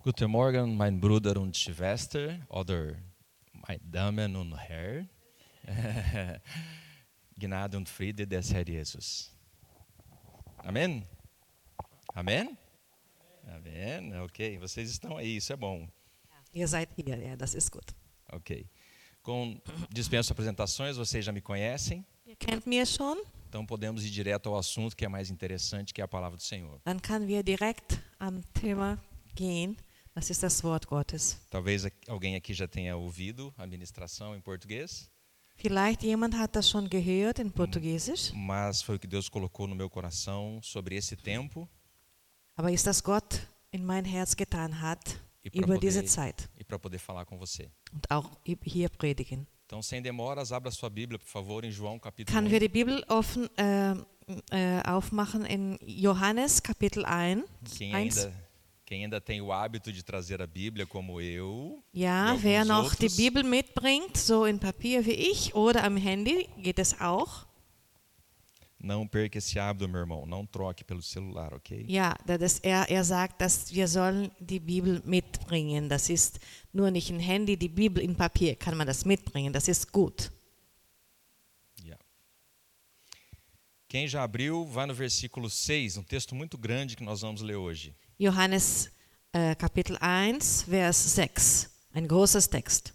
Guten Morgen, mein Bruder und Schwester oder meine Damen und Herren. Gnade und Friede des Herrn Jesus. Amém? Amém? Amém? Ok, vocês estão aí, isso é bom. Ihr seid hier, ja, das ist gut. Ok. Dispenso apresentações, vocês já me conhecem. Ihr kennt mich schon, Então podemos ir direto ao assunto que é mais interessante, que é a palavra do Senhor. dann können wir direkt am Thema gehen. Das ist das Wort Gottes. Talvez alguém aqui já tenha ouvido a ministração em português, Vielleicht jemand hat das schon gehört in Portugiesisch, mas foi o que Deus colocou no meu coração sobre esse tempo aber ist das Gott in mein Herz getan hat e para über diese poder, Zeit poder falar com você. und auch hier predigen. Então, sem demoras, abra sua Bíblia, por favor, em João capítulo Können 1. wir die Bibel aufmachen in Johannes Kapitel 1? Quem ainda tem o hábito de trazer a Bíblia, como eu, Ja, e wer alguns noch die outros, Bibel mitbringt, so in Papier wie ich oder am Handy, geht es auch. não perca esse hábito, meu irmão. Não troque pelo celular, ok? Ja, er sagt, dass wir sollen die Bibel mitbringen. Das ist nur nicht ein Handy, die Bibel in Papier kann man das mitbringen. Das ist gut. Yeah. Quem já abriu, vai no versículo 6, um texto muito grande que nós vamos ler hoje. Johannes Kapitel 1, Vers 6. Ein großes Text.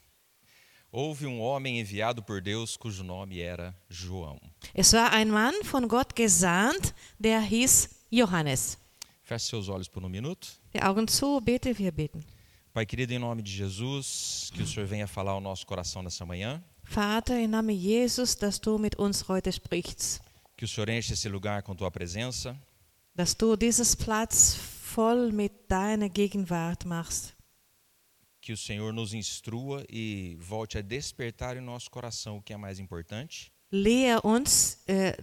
Houve homem enviado por Deus, cujo nome era João. Es war ein Mann von Gott gesandt, der hieß Johannes. Feche seus olhos por um minuto. Die Augen zu, bitte, wir beten. Pai querido, em nome de Jesus, que o Senhor venha falar ao nosso coração nessa manhã. Vater, im Namen Jesus, dass du mit uns heute sprichst. Que o Senhor enche esse lugar com tua presença. Dass du dieses Platz voll mit deiner Gegenwart machst. Que o Senhor nos instrua e volte a despertar em nosso coração o que é mais importante. Lehre uns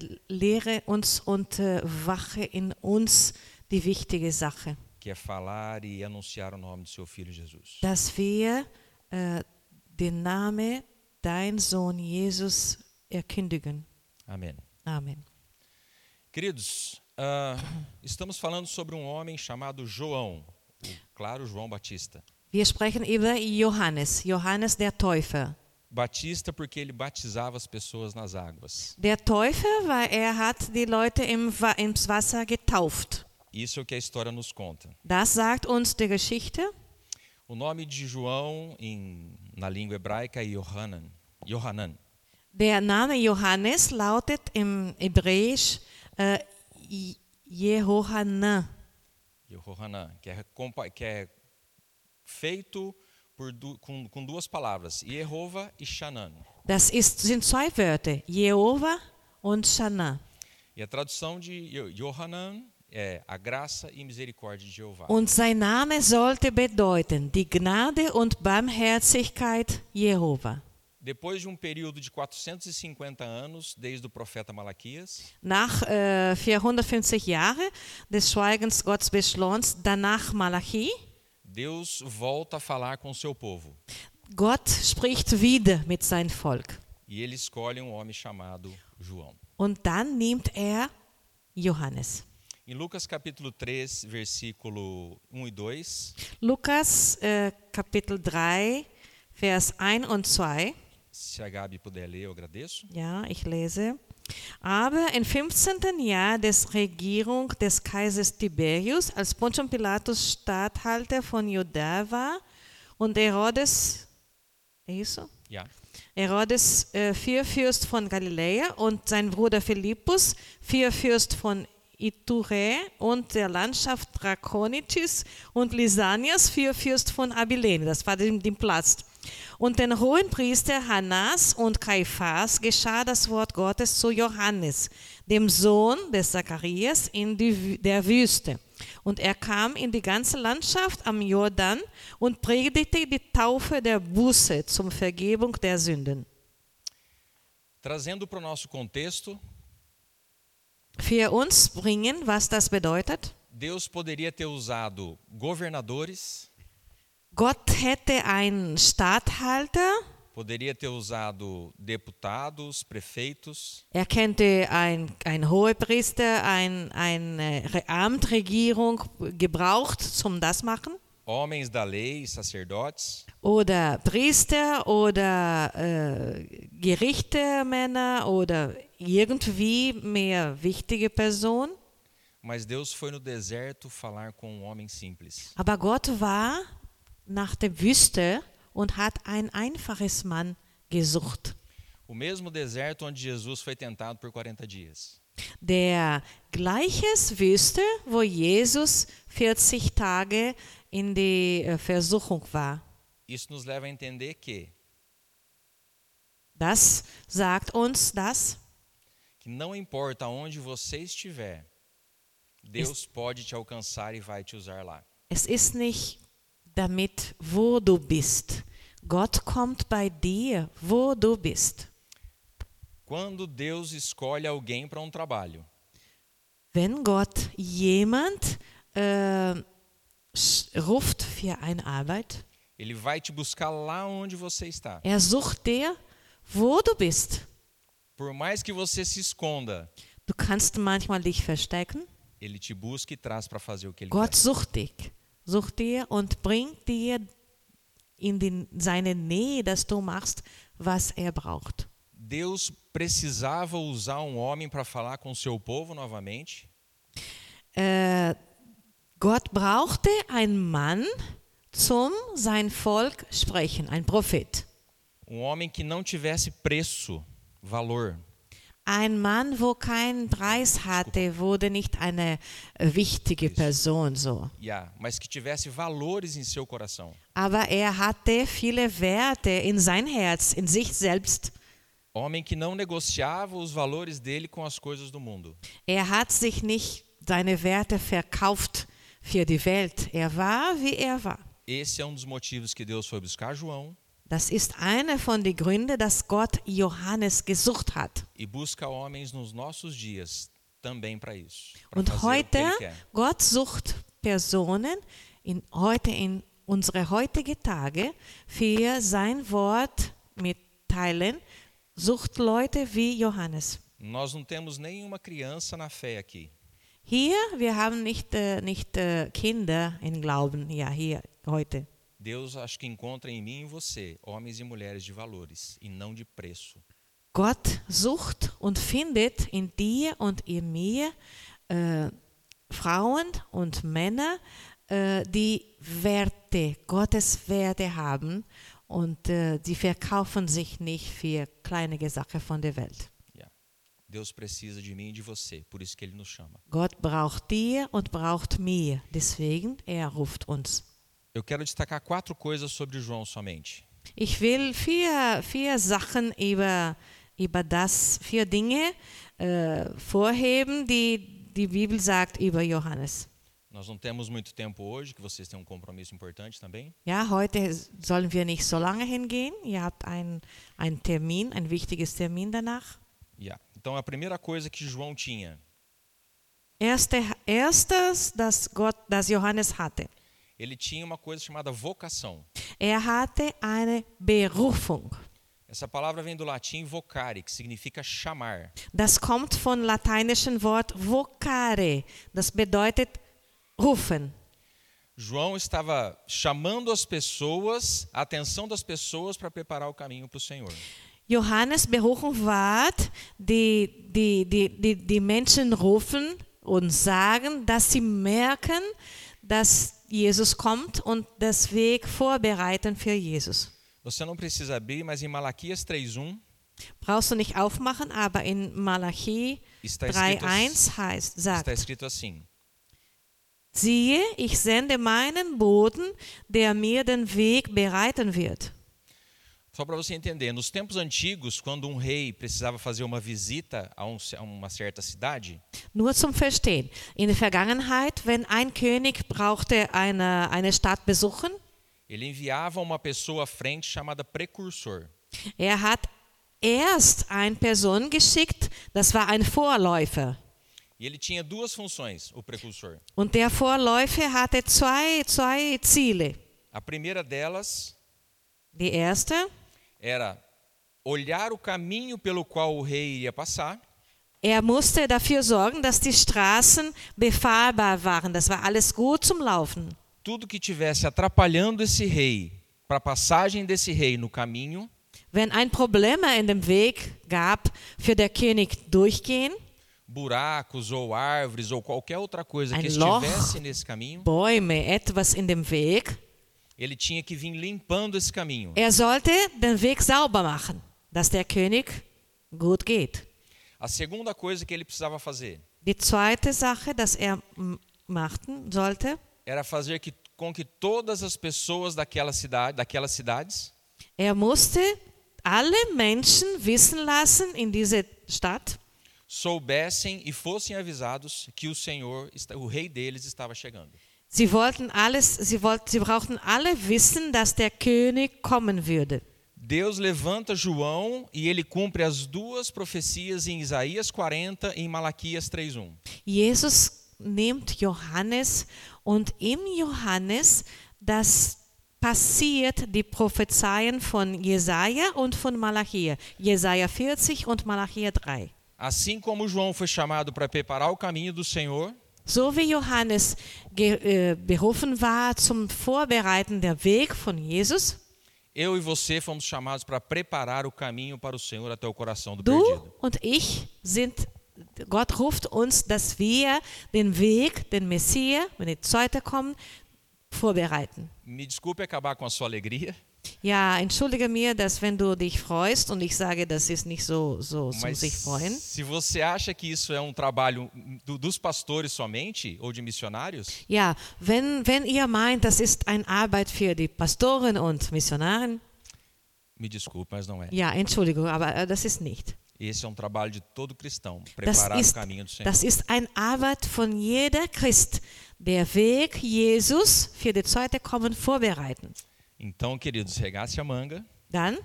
und wache in uns die wichtige Sache. Que é falar e anunciar o nome do seu Filho Jesus. Dass wir den Namen, dein Sohn Jesus, erkündigen. Amém. Amen. Queridos, estamos falando sobre homem chamado João. Claro, João Batista. Wir sprechen über Johannes der Täufer. Batista porque ele batizava as pessoas nas águas. Der Täufer, weil er hat die Leute ins Wasser getauft. Isso é o que a história nos conta. Das sagt uns die Geschichte. O nome de João na língua hebraica é Yohanan. Der Name Johannes lautet im Hebräisch Jehohanan. Yohanan, que é feito com duas palavras, Jehova e Shanan. Das sind zwei Wörter, Jehova und Shana. E a tradução de Yohanan é a graça e misericórdia de Jeová. Und sein Name sollte bedeuten, die Gnade und Barmherzigkeit Jehova. Depois de período de 450 anos, desde o profeta Malaquias, Nach 450 Jahren des Schweigens Gottes beschlossens, danach Malachi, Deus volta a falar com o seu povo. Gott spricht wieder mit seinem Volk. E ele escolhe homem chamado João. Und dann nimmt er Johannes. Em Lucas capítulo 3, versículo 1 e 2. Lukas Kapitel 3, Vers 1 und 2. Se a Gabi puder ler, eu agradeço. Ja, ich lese. Aber im 15. Jahr des Regierung des Kaisers Tiberius, als Pontius Pilatus Statthalter von Judäa war und Herodes Vierfürst von Galiläa und sein Bruder Philippus, Vierfürst von Iturea und der Landschaft Trachonitis und Lysanias, Vierfürst von Abilene. Das war dem Platz. Und den Hohenpriester Hannas und Kaiphas geschah das Wort Gottes zu Johannes, dem Sohn des Zacharias, in der Wüste. Und er kam in die ganze Landschaft am Jordan und predigte die Taufe der Buße zum Vergebung der Sünden. Trazendo para o nosso contexto, für uns bringen, was das bedeutet. Deus poderia ter usado governadores. Gott hätte einen Statthalter. Poderia ter usado deputados, prefeitos. Er könnte ein Hohepriester, ein Amt, Regierung gebraucht, zum das machen. homens da lei, sacerdotes, oder Priester oder Gerichtemänner oder irgendwie mehr wichtige Person. mas Deus foi no deserto falar com um homem simples. Aber Gott war nach der Wüste und hat ein einfaches Mann gesucht. O mesmo deserto onde Jesus foi tentado por 40 dias. Der gleiches Wüste, wo Jesus 40 Tage in die Versuchung war. Isso nos leva a entender que Das sagt uns das. não importa onde você estiver, Deus pode te alcançar e vai te usar lá. Es ist nicht damit, wo du bist. Gott kommt bei dir, wo du bist. Quando Deus escolhe alguém para um trabalho, Wenn Gott jemand ruft für eine Arbeit, Ele vai te buscar lá onde você está. sucht dir, wo du bist. Por mais que você se esconda, Du kannst manchmal dich verstecken. Ele te busca e traz para fazer o que Ele Gott quer. sucht dir und bringt dir in seine Nähe, dass du machst, was er braucht. Deus precisava usar um homem para falar com o seu povo novamente. Gott brauchte einen Mann zum sein Volk sprechen, ein Prophet. Um homem que não tivesse preço, valor. Ein Mann, wo keinen Preis hatte, wurde nicht eine wichtige Person so. Mas que tivesse valores em seu coração. Aber er hatte viele Werte in sein Herz, in sich selbst. Homem que não negociava os valores dele com as coisas do mundo. Er hat sich nicht seine Werte verkauft für die Welt. Er war, wie er war. Esse é um dos motivos que Deus foi buscar João. Das ist einer von den Gründen, dass Gott Johannes gesucht hat. E busca homens nos nossos dias também para isso. Und heute, Gott sucht Personen heute in unsere heutigen Tage für sein Wort mitteilen, sucht Leute wie Johannes. Nós não temos nenhuma criança na fé aqui. Hier, wir haben nicht Kinder im Glauben, ja, hier, heute. Deus acho que encontra em mim e você homens e mulheres de valores e não de preço. Gott sucht und findet in dir und in mir Frauen und Männer, die Werte, Gottes Werte haben und die verkaufen sich nicht für kleine Sachen von der Welt. Deus precisa de mim e de você, por isso que Ele nos chama. Gott braucht dir und braucht mir, deswegen er ruft uns. Eu quero destacar 4 coisas sobre João somente. Ich will vier Sachen über das, 4 Dinge vorheben, die die Bibel sagt über Johannes. Nós não temos muito tempo hoje, que vocês têm um compromisso importante também. Ja, heute sollen wir nicht so lange hingehen. Ihr habt einen Termin, ein wichtiges Termin danach. Então a primeira coisa que João tinha. Erstes, das Johannes hatte. Ele tinha uma coisa chamada vocação. Er hatte eine Berufung. Essa palavra vem do latim vocare, que significa chamar. Das kommt vom lateinischen Wort vocare. Das bedeutet rufen. João estava chamando as pessoas, a atenção das pessoas para preparar o caminho para o Senhor. Johannes Berufung war, die Menschen rufen und sagen, dass sie merken, dass Jesus kommt und das Weg vorbereiten für Jesus. Você não precisa abrir, mas em Malaquias 3:1 brauchst du nicht aufmachen, aber in Malachi 3:1 sagt: Está escrito assim: Siehe, ich sende meinen Boten, der mir den Weg bereiten wird. Só para você entender, nos tempos antigos, quando um rei precisava fazer uma visita a uma certa cidade, nur zum Verstehen, in der Vergangenheit, wenn ein König brauchte eine Stadt besuchen, ele enviava uma pessoa à frente chamada precursor. Er hat erst eine Person geschickt, das war ein Vorläufer. E ele tinha 2 funções, o precursor. Und der Vorläufer hatte zwei Ziele. A primeira delas, die erste, era olhar o caminho pelo qual o rei ia passar. Er musste dafür sorgen, dass die Straßen befahrbar waren. Das war alles gut zum Laufen. tudo que tivesse atrapalhando esse rei, para a passagem desse rei no caminho, wenn ein Problem in dem Weg gab, für den König durchgehen, buracos ou árvores ou qualquer outra coisa que Ein Loch. estivesse nesse caminho, Bäume, etwas in dem Weg, ele tinha que vir limpando esse caminho. sollte den Weg sauber machen, dass der König gut geht. A segunda coisa que ele precisava fazer Die zweite Sache, dass machen sollte, era fazer com que todas as pessoas daquelas cidades musste alle Menschen wissen lassen in dieser Stadt, soubessem e fossem avisados que o rei deles estava chegando. sie brauchten alle wissen, dass der König kommen würde. Deus levanta João e ele cumpre as duas profecias em Isaías 40 e em Malaquias 3:1. Jesus nimmt Johannes und im Johannes das passiert die Prophezeien von Jesaja und von Malachia. Jesaja 40 und Malachia 3. Assim como João foi chamado para preparar o caminho do Senhor, So wie Johannes berufen war zum Vorbereiten der Weg von Jesus, eu e você fomos chamados para preparar o caminho para o Senhor até o coração do du perdido. und Gott ruft uns, dass wir den Weg, den Messias, wenn die Zweite kommen, vorbereiten. Me desculpe acabar com a sua alegria, Ja, entschuldige mir, dass wenn du dich freust und ich sage, das ist nicht so zum mas sich freuen. se você acha que isso é um trabalho dos pastores somente ou de missionários, Ja, wenn ihr meint, das ist eine Arbeit für die Pastoren und Missionaren, me desculpe, mas não é. ja, Entschuldigung, aber das ist nicht. Esse é um trabalho de todo cristão, Das preparar o ist, caminho do Senhor. das ist eine Arbeit von jeder Christ, der Weg Jesus für die Zweite Kommen vorbereiten. Então, queridos, regace a manga, Dann,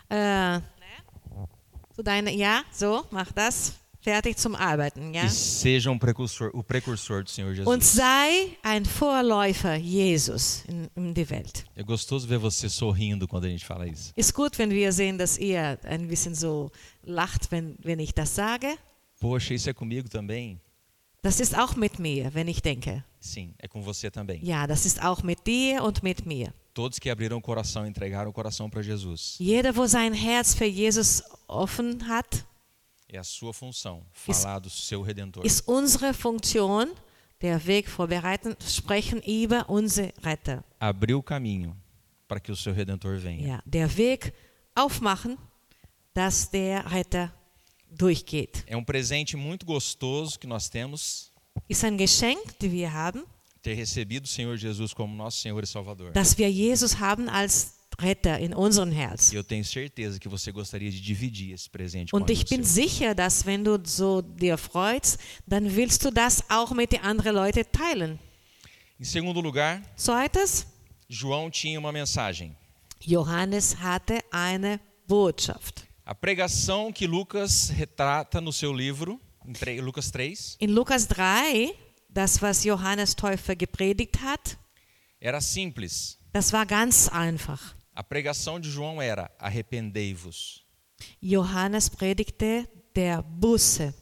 mach das, fertig zum Arbeiten, ja. e seja o precursor do Senhor Jesus. Und sei ein Vorläufer Jesus in die Welt. É gostoso ver você sorrindo quando a gente fala isso. Ist gut, wenn wir sehen, dass ihr ein bisschen so lacht, wenn ich das sage. Poxa, isso é comigo também? Das ist auch mit mir, wenn ich denke. Sim, é com você também. Ja, das ist auch mit dir und mit mir. Todos que abriram o coração, entregaram o coração para Jesus. Jeder, wo sein Herz für Jesus offen hat, É a sua função, falar do seu Redentor. ist unsere Funktion, der Weg vorbereiten, sprechen über unsere Retter. Abrir o caminho para que o seu Redentor venha. Ja, der Weg aufmachen, dass der Retter durchgeht. É um presente muito gostoso que nós temos, Ist ein Geschenk, das wir haben, ter recebido o Senhor Jesus como nosso Senhor e Salvador. dass wir Jesus haben als Retter in unserem Herz. E eu tenho certeza que você gostaria de dividir esse presente com Und ich amigos bin seus. sicher, dass wenn du so dir freust, dann willst du das auch mit den anderen Leuten teilen. Em segundo lugar, Zweites, João tinha uma mensagem. Johannes hatte eine Botschaft. A pregação que Lucas retrata no seu livro, em Lucas 3, In Lukas 3, das, was Johannes Täufer gepredigt hat, era simples. das war ganz einfach. A pregação de João era: arrependei-vos. Johannes predigte der Buße.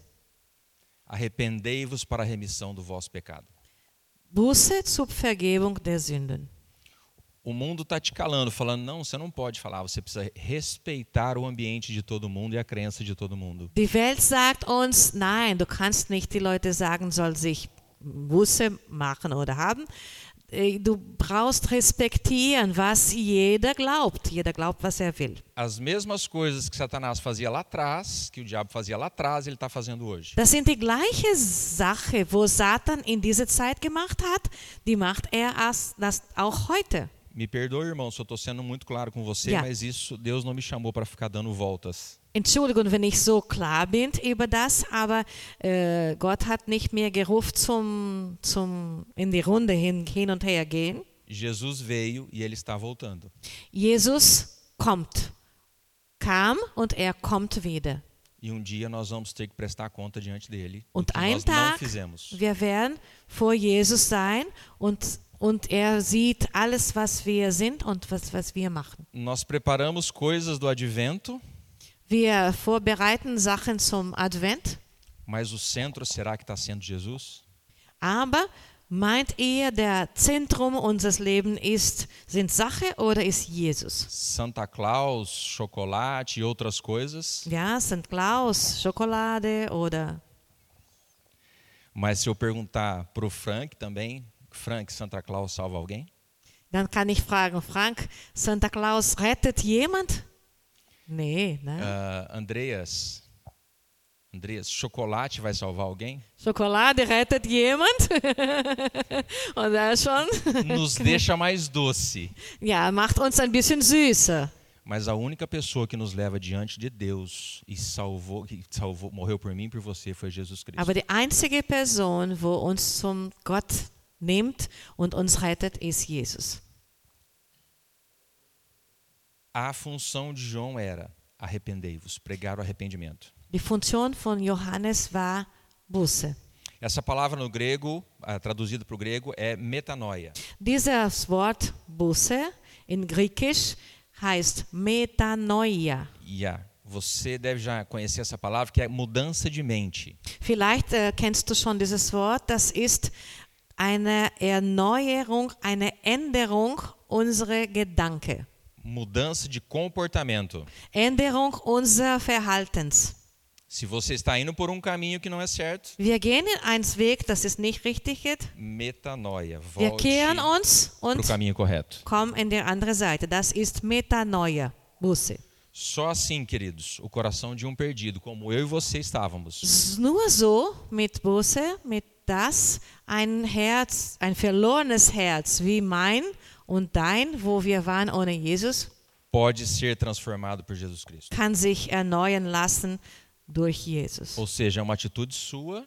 Arrependei-vos para a remissão do vosso pecado. Buße zur Vergebung der Sünden. O mundo está te calando, falando: não, você não pode falar, você precisa respeitar o ambiente de todo mundo e a crença de todo mundo. Die Welt sagt uns, nein, du kannst nicht die Leute sagen, soll sich Buße machen oder haben. Du brauchst respektieren, was jeder glaubt. Jeder glaubt, was er will. As mesmas coisas que Satanás fazia lá atrás, que o diabo fazia lá atrás, ele está fazendo hoje. Das sind die gleiche Sache, wo Satan in dieser Zeit gemacht hat, die macht er das auch heute. Me perdoe, irmão, se eu estou sendo muito claro com você, Ja. mas isso, Deus não me chamou para ficar dando voltas. Entschuldigung, wenn ich so klar bin über das, aber Gott hat nicht mehr gerufen zum in die Runde hin und her gehen. Jesus veio e ele está voltando. Jesus kam und er kommt wieder. E um dia nós vamos ter que prestar conta diante dele do Und que einen nós não Tag, fizemos. wir werden vor Jesus sein und er sieht alles, was wir sind und was wir machen. Nós preparamos coisas do advento, Wir vorbereiten Sachen zum Advent, mas o centro será que está sendo Jesus? aber Meint ihr, der Zentrum unseres Lebens sind Sache oder ist Jesus? Santa Claus, chocolate e outras coisas. Ja, St. Claus, Schokolade oder... Mas se eu perguntar para o Frank também, Frank, Santa Claus salva alguém? Dann kann ich fragen, Frank, Santa Claus rettet jemand? Nee, ne? Andreas, chocolate vai salvar alguém? Schokolade rettet jemand? Oder schon? Nos deixa mais doce. Ja, macht uns ein bisschen süßer. Mas a única pessoa que nos leva diante de Deus e morreu por mim e por você foi Jesus Cristo. Aber die einzige Person, wo uns zum Gott nimmt und uns rettet, ist Jesus. A função de João era arrependei-vos, pregar o arrependimento. Die Funktion von Johannes war Buße. Essa palavra no grego, traduzida para o grego, é metanoia. Dieses Wort Buße in Griechisch heißt Metanoia. Você deve já conhecer essa palavra, que é mudança de mente. Vielleicht kennst du schon dieses Wort. Das ist eine Erneuerung, eine Änderung unserer Gedanken. Mudança de comportamento. Änderung unseres Verhaltens. Se você está indo por um caminho que não é certo, Wir gehen in einen Weg, das ist nicht richtig geht. Metanoia. Wir Volte kehren uns para o und caminho correto. kommen in die andere Seite. Das ist Metanoia, Buße. Só assim, queridos, o coração de um perdido, como eu e você estávamos, Nur so mit Buße, mit das ein Herz, ein verlorenes Herz wie mein und dein, wo wir waren ohne Jesus, pode ser transformado por Jesus Cristo. kann sich erneuern lassen durch Jesus. Ou seja, é uma atitude sua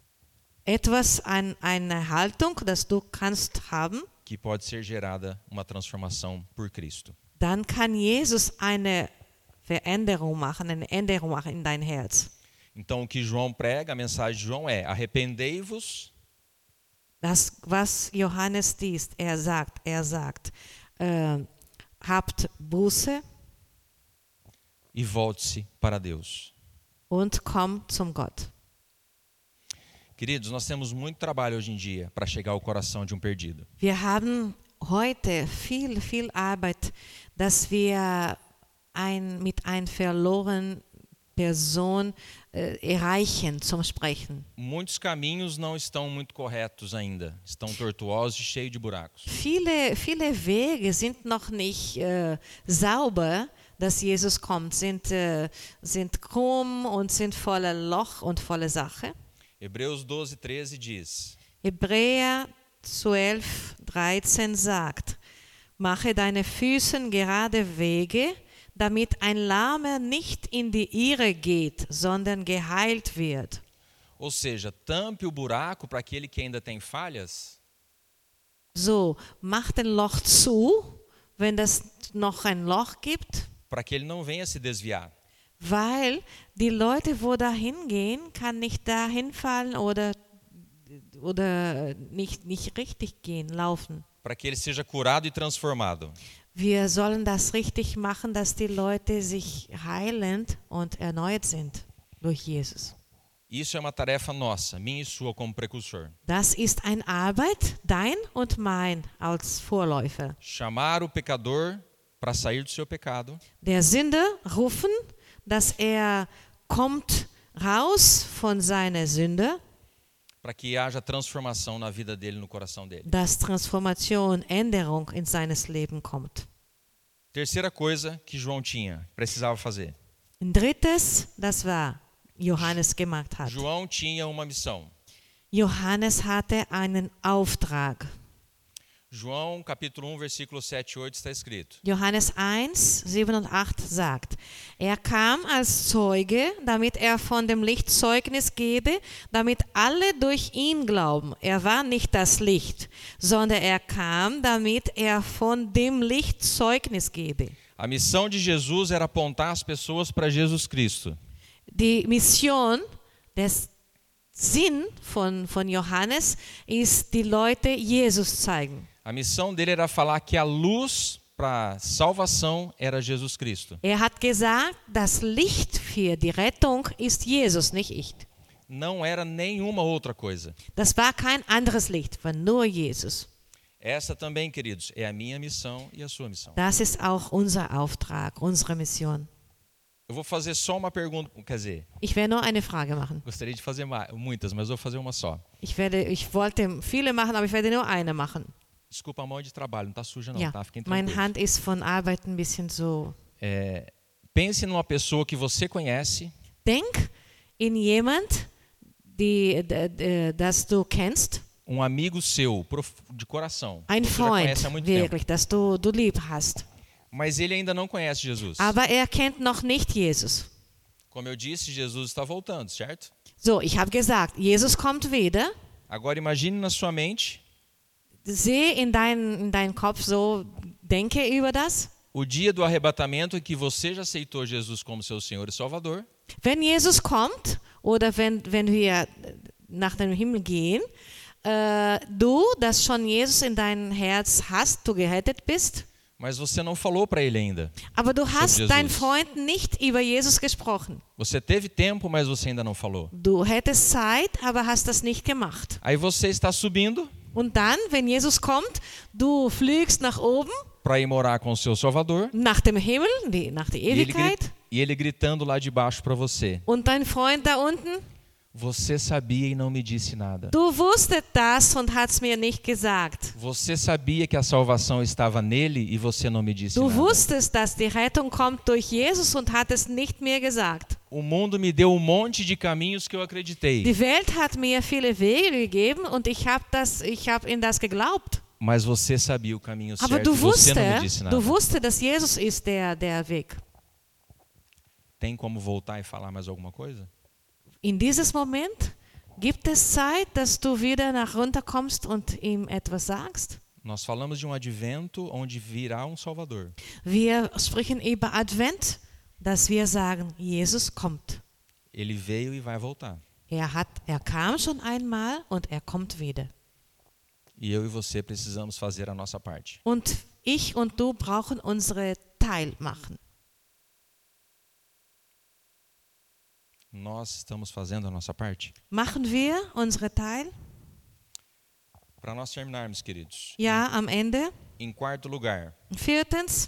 Eine Haltung, das du kannst haben, que pode ser gerada uma transformação por Cristo. dann kann Jesus eine Änderung machen in dein Herz. Então, o que João prega, a mensagem de João é: arrependei-vos. Das, was Johannes liest, er sagt, habt Buße E volte-se para Deus. und kommt zum Gott. Queridos, nós temos muito trabalho hoje em dia para chegar ao coração de um perdido. Wir haben heute viel Arbeit, dass wir mit einer verlorenen Person erreichen zum Sprechen. Muitos caminhos não estão muito corretos ainda. Estão tortuosos e cheios de buracos. Viele Wege sind noch nicht sauber, dass Jesus kommt, sind krumm und sind voller Loch und voller Sache. Hebreus 12:13 diz: Hebräer 12:13 sagt: Mache deine Füßen gerade Wege, damit ein Lahmer nicht in die Irre geht, sondern geheilt wird. Ou seja, tampe o buraco para aquele que ainda tem falhas, So, mach den Loch zu, wenn es noch ein Loch gibt, para que ele não venha se desviar. weil die Leute, wo da hingehen, kann nicht da hinfallen oder nicht richtig gehen, laufen. Para que ele seja curado e transformado. Wir sollen das richtig machen, dass die Leute sich heilend und erneuert sind durch Jesus. Isso é uma tarefa nossa, minha e sua como precursor. Das ist eine Arbeit, dein und mein als Vorläufer. Chamar o pecador para sair do seu pecado, Der Sünder rufen, dass kommt raus von seiner Sünde, para que haja transformação na vida dele, no coração dele. dass Transformation, Änderung in seines Leben kommt. Terceira coisa que João precisava fazer. Ein drittes, das war Johannes gemacht hat. João tinha uma missão. Johannes hatte einen Auftrag. João, capítulo 1, versículo 7 e 8 está escrito: Johannes 1, 7 und 8 sagt, er kam als Zeuge, damit er von dem Licht Zeugnis gebe, damit alle durch ihn glauben. Er war nicht das Licht, sondern er kam, damit er von dem Licht Zeugnis gebe. A missão de Jesus era apontar as pessoas para Jesus Cristo. Die Mission, der Sinn von Johannes ist, die Leute Jesus zeigen. A missão dele era falar que a luz para a salvação era Jesus Cristo. Er hat gesagt, das Licht für die Rettung ist Jesus, nicht ich. Não era nenhuma outra coisa. Das war kein anderes Licht, war nur Jesus. Essa também, queridos, é a minha missão e a sua missão. Das ist auch unser Auftrag, unsere Mission. Eu vou fazer só uma pergunta, quer dizer, Ich werde nur eine Frage machen. gostaria de fazer muitas, mas vou fazer uma só. Ich wollte viele machen, aber ich werde nur eine machen. Desculpa a mão de trabalho, não está suja não, Ja, tá? Fiquem meine tranquilos. Hand ist von Arbeit ein bisschen so. Pense numa pessoa que você conhece, Denk in jemand, das du kennst, um amigo seu, de coração, ein você já Freund, conhece há muito tempo, wirklich, das du lieb hast. mas ele ainda não conhece Jesus. Aber er kennt noch nicht Jesus. Como eu disse, Jesus está voltando, certo? So, ich habe gesagt, Jesus kommt wieder. Agora imagine na sua mente Sehe in deinen Kopf so, denke über das. o dia do arrebatamento em que você já aceitou Jesus como seu Senhor e Salvador. Wenn Jesus kommt oder wenn wir nach dem Himmel gehen, du, das schon Jesus in dein Herz hast, du gerettet bist, Mas você não falou para ele ainda. aber du hast Jesus. deinen Freunden nicht über Jesus gesprochen. Você teve tempo, mas você ainda não falou. Du hättest Zeit, aber hast das nicht gemacht. Aí você está subindo Und dann, wenn Jesus kommt, du fliegst nach oben, para ir morar com o seu Salvador nach dem Himmel, nach der Ewigkeit, e ele gritando lá de baixo para você. und dein Freund da unten, Você sabia e não me disse nada. du wusstest das und hast mir nicht gesagt. Você sabia que a salvação estava nele e você não me disse Du nada. wusstest, dass die Rettung kommt durch Jesus und hattest nicht mir gesagt. O mundo me deu um monte de caminhos que eu acreditei, Die Welt hat mir viele Wege gegeben und ich habe in das geglaubt. mas você sabia o caminho Aber certo e você não me disse nada. du wusstest, dass Jesus ist der Weg. Tem como voltar e falar mais alguma coisa? In dieses Moment gibt es Zeit, dass du wieder nach runterkommst und ihm etwas sagst. Nós falamos de um advento onde virá um Salvador. Wir sprechen über Advent, dass wir sagen, Jesus kommt. Ele veio e vai voltar. Er kam schon einmal und er kommt wieder. E eu e você precisamos fazer a nossa parte. Und ich und du brauchen unsere Teil machen. Nós estamos fazendo a nossa parte? Machen wir unsere Teil? Para nós terminarmos, queridos. Ja, am Ende. Em quarto lugar, Viertens,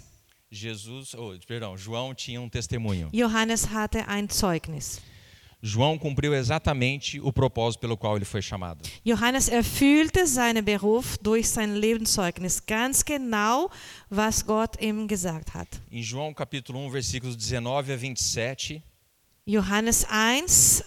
João tinha um testemunho. Johannes hatte ein Zeugnis. João cumpriu exatamente o propósito pelo qual ele foi chamado. Johannes erfüllte seinen Beruf durch sein Lebenszeugnis, ganz genau, was Gott ihm gesagt hat. Em João capítulo 1, versículos 19 a 27, Johannes 1,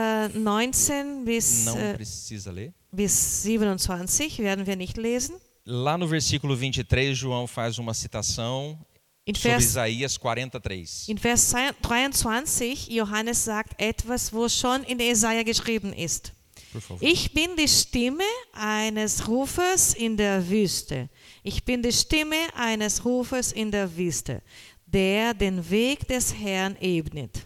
19 não precisa ler. bis 27 werden wir nicht lesen. Lá no versículo 23, João faz uma citação In sobre Vers, Isaías 43. in Vers 23, Johannes sagt etwas, wo schon in Jesaja geschrieben ist. Por favor. Ich bin die Stimme eines Rufers in der Wüste. Ich bin die Stimme eines Rufers in der Wüste, der den Weg des Herrn ebnet.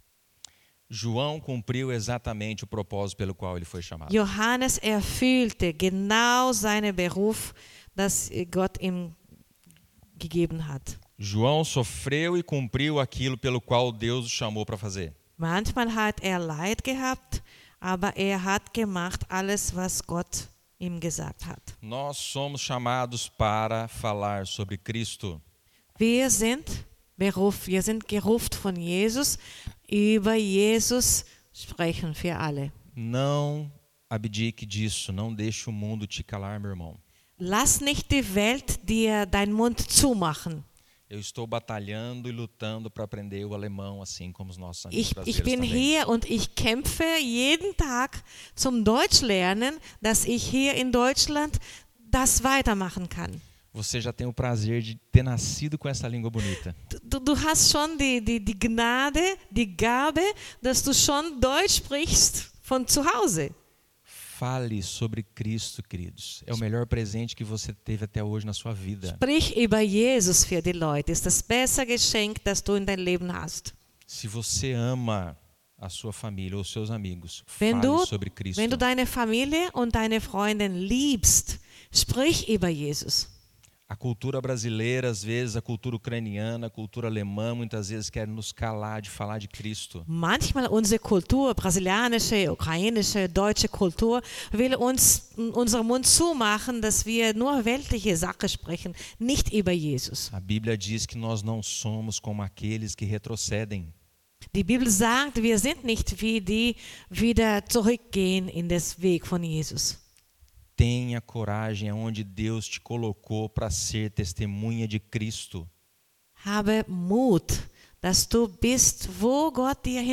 João cumpriu exatamente o propósito pelo qual ele foi chamado. Johannes erfüllte genau seinen Beruf, das Gott ihm gegeben hat. João sofreu e cumpriu aquilo pelo qual Deus o chamou para fazer. Manchmal hat er Leid gehabt, aber er hat gemacht alles, was Gott ihm gesagt hat. Nós somos chamados para falar sobre Cristo. Wir sind gerufen von Jesus, über Jesus sprechen wir alle. Não abdique disso, não deixe o mundo te calar, meu irmão. Lass nicht die Welt dir deinen Mund zumachen. Eu estou batalhando e lutando para aprender o alemão, assim como os nossos amigos Ich brasileiros bin também. hier und ich kämpfe jeden Tag zum Deutsch lernen, dass ich hier in Deutschland das weitermachen kann. Você já tem o prazer de ter nascido com essa língua bonita. Du hast schon die Gnade, die Gabe, dass du schon Deutsch sprichst von zu Hause. Fale sobre Cristo, queridos. É o melhor presente que você teve até hoje na sua vida. Sprich über Jesus für die Leute. Ist das beste Geschenk, das du in dein Leben hast. Se você ama a sua família ou seus amigos, Wenn fale sobre Cristo. du deine Familie und deine Freundin liebst, sprich über Jesus. A cultura brasileira, às vezes, a cultura ucraniana, a cultura alemã, muitas vezes querem nos calar de falar de Cristo. Manchmal unsere Kultur, brasilianische, ukrainische, deutsche Kultur, will uns unseren Mund zumachen, dass wir nur weltliche Sachen sprechen, nicht über Jesus. A Bíblia diz que nós não somos como aqueles que retrocedem. Die Bibel sagt, wir sind nicht wie die wieder zurückgehen in das Weg von Jesus. Tenha coragem aonde Deus te colocou para ser testemunha de Cristo. Habe Mut, dass du bist, wo Gott dir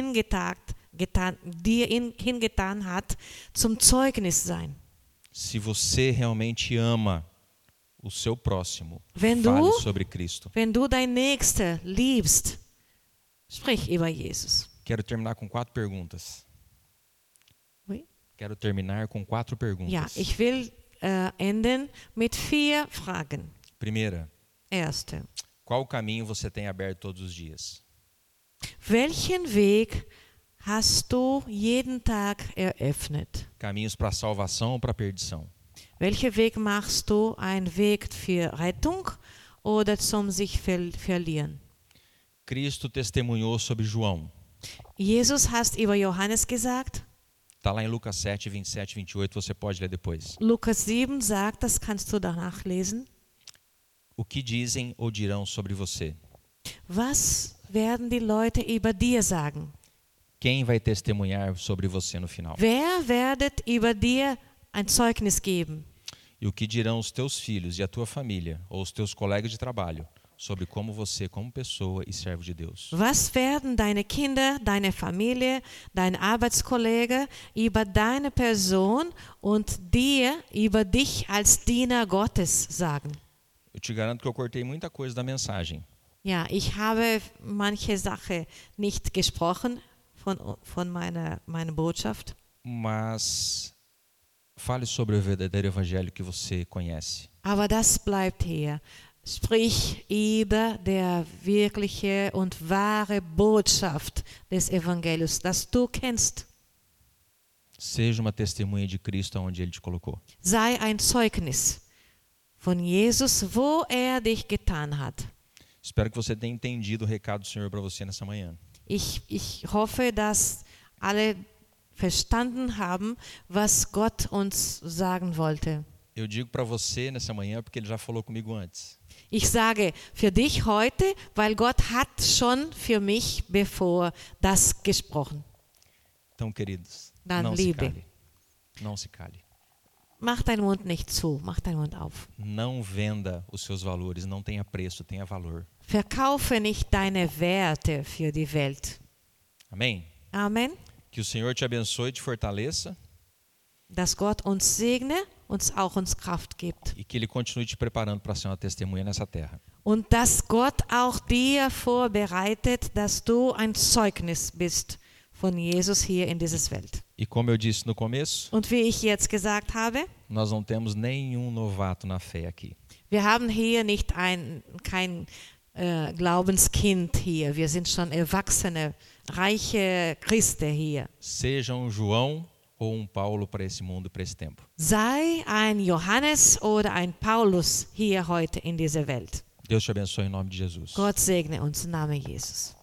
hingetan hat, zum Zeugnis sein. Se você realmente ama o seu próximo, Wenn fale du- sobre Cristo. Wenn du dein Nächster liebst, sprich über Jesus. Quero terminar com 4 perguntas. Oui? Quero terminar com 4 perguntas. Ja, ich will enden mit 4 Fragen. Primeira, Erste. qual caminho você tem aberto todos os dias? Welchen Weg hast du jeden Tag eröffnet? Caminhos para a salvação ou para a perdição? Welchen Weg machst du? Ein Weg für Rettung oder zum sich verlieren? Cristo testemunhou sobre João. Jesus hast über Johannes gesagt. Está lá em Lucas 7, 27 e 28, você pode ler depois. Lukas 7 sagt, das kannst du danach lesen. O que dizem ou dirão sobre você? Was werden die Leute über dir sagen? Quem vai testemunhar sobre você no final? Wer werdet über dir ein Zeugnis geben? E o que dirão os teus filhos e a tua família, ou os teus colegas de trabalho, sobre como você, como pessoa e servo de Deus? Was werden deine Kinder, deine Familie, dein Arbeitskollege über deine Person und dir, über dich als Diener Gottes sagen? Eu te garanto que eu cortei muita coisa da mensagem, Ja, ich habe manche Sache nicht gesprochen von meiner Botschaft, mas fale sobre o verdadeiro evangelho que você conhece. aber das bleibt hier. Sprich über der wirkliche und wahre Botschaft des Evangeliums, das du kennst. Seja uma testemunha de Cristo onde Ele te colocou. Sei ein Zeugnis von Jesus, wo dich getan hat. Espero que você tenha entendido o recado do Senhor para você nessa manhã. Ich hoffe, dass alle verstanden haben, was Gott uns sagen wollte. Eu digo para você nessa manhã porque Ele já falou comigo antes. Ich sage für dich heute, weil Gott hat schon für mich bevor das gesprochen. Então, queridos, Dann não se liebe. cale. Não se cale. Mach deinen Mund nicht zu, mach deinen Mund auf. Não venda os seus valores, não tenha preço, tenha valor. Verkaufe nicht deine Werte für die Welt. Amém? Amen. Que o Senhor te abençoe e te fortaleça Dass Gott uns segne, uns Kraft gibt. e que Ele continue te preparando para ser uma testemunha nessa terra. Und dass Gott auch dir vorbereitet, dass du ein Zeugnis bist von Jesus hier in dieser Welt. E como eu disse no começo, Und wie ich jetzt gesagt habe, nós não temos nenhum novato na fé aqui. wir haben hier nicht kein Glaubenskind hier. Wir sind schon erwachsene, reiche Christen hier. Seja um João ou um Paulo para esse mundo e para esse tempo. Sei ein Johannes oder ein Paulus hier heute in dieser Welt. Deus te abençoe em nome de Jesus. Gott segne uns im Namen Jesus.